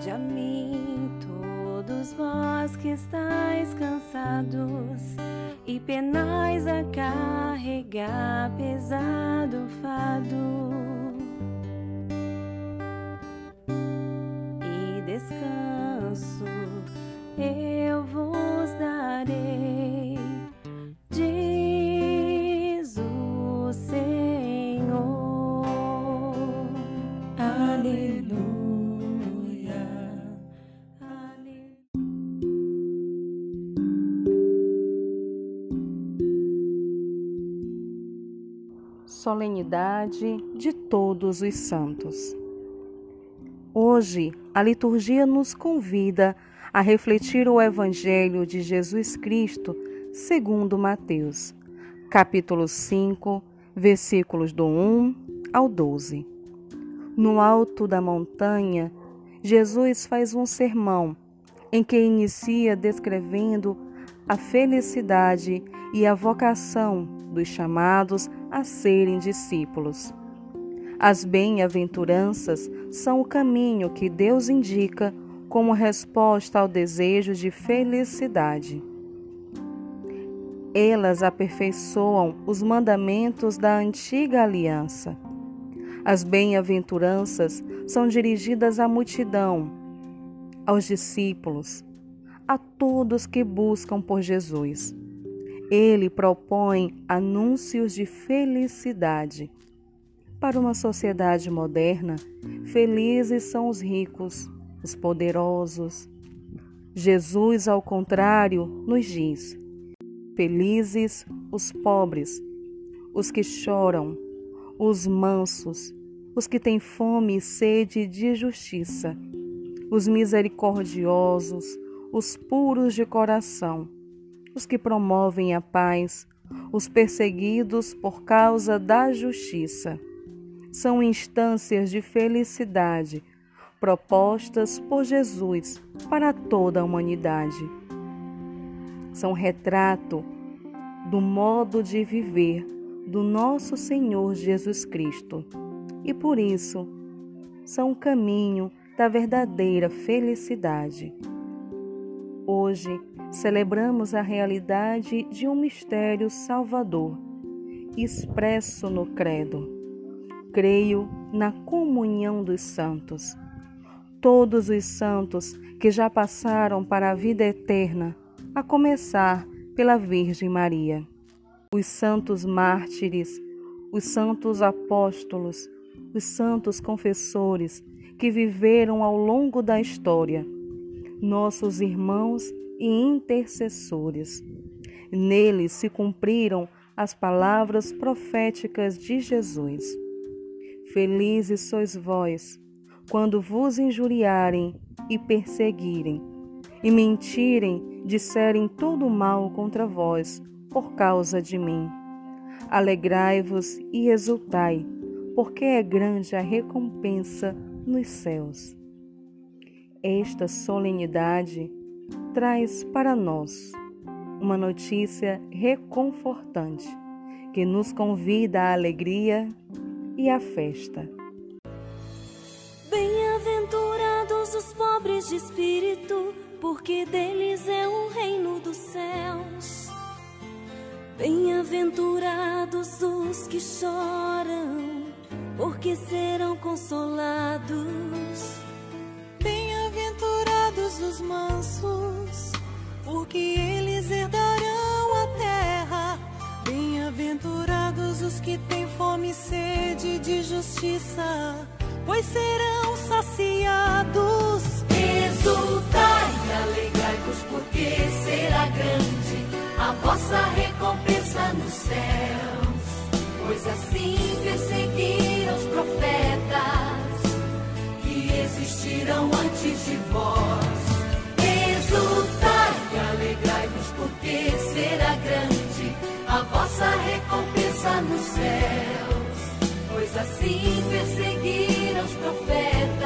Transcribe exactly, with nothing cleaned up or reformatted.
a mim, todos vós que estáis cansados e penais a carregar pesado fardo, e descanso eu vos darei, diz o Senhor. Aleluia. Solenidade de Todos os Santos. Hoje, a liturgia nos convida a refletir o Evangelho de Jesus Cristo segundo Mateus, capítulo cinco, versículos do um ao doze. No alto da montanha, Jesus faz um sermão em que inicia descrevendo a felicidade e a vocação dos chamados a serem discípulos. As bem-aventuranças são o caminho que Deus indica como resposta ao desejo de felicidade. Elas aperfeiçoam os mandamentos da antiga aliança. As bem-aventuranças são dirigidas à multidão, aos discípulos, a todos que buscam por Jesus. Ele propõe anúncios de felicidade. Para uma sociedade moderna, felizes são os ricos, os poderosos. Jesus, ao contrário, nos diz: felizes os pobres, os que choram, os mansos, os que têm fome e sede de justiça, os misericordiosos, os puros de coração, os que promovem a paz, os perseguidos por causa da justiça. São instâncias de felicidade propostas por Jesus para toda a humanidade. São retrato do modo de viver do nosso Senhor Jesus Cristo e, por isso, são o caminho da verdadeira felicidade. Hoje, celebramos a realidade de um mistério salvador, expresso no credo. Creio na comunhão dos santos. Todos os santos que já passaram para a vida eterna, a começar pela Virgem Maria. Os santos mártires, os santos apóstolos, os santos confessores que viveram ao longo da história, nossos irmãos e intercessores. Neles se cumpriram as palavras proféticas de Jesus. Felizes sois vós, quando vos injuriarem e perseguirem, e mentirem, disserem todo mal contra vós, por causa de mim. Alegrai-vos e exultai, porque é grande a recompensa nos céus. Esta solenidade traz para nós uma notícia reconfortante, que nos convida à alegria e à festa. Bem-aventurados os pobres de espírito, porque deles é o reino dos céus. Bem-aventurados os que choram, porque serão consolados. Bem-aventurados os mansos, porque eles herdarão a terra. Bem-aventurados os que têm fome e sede de justiça, pois serão saciados. Exultai e alegrai-vos, porque será grande a vossa recompensa nos céus. Pois assim perseguiram os profetas que existiram antes de vós. Exultai e alegrai-vos, porque será grande a vossa recompensa nos céus. Pois assim perseguiram os profetas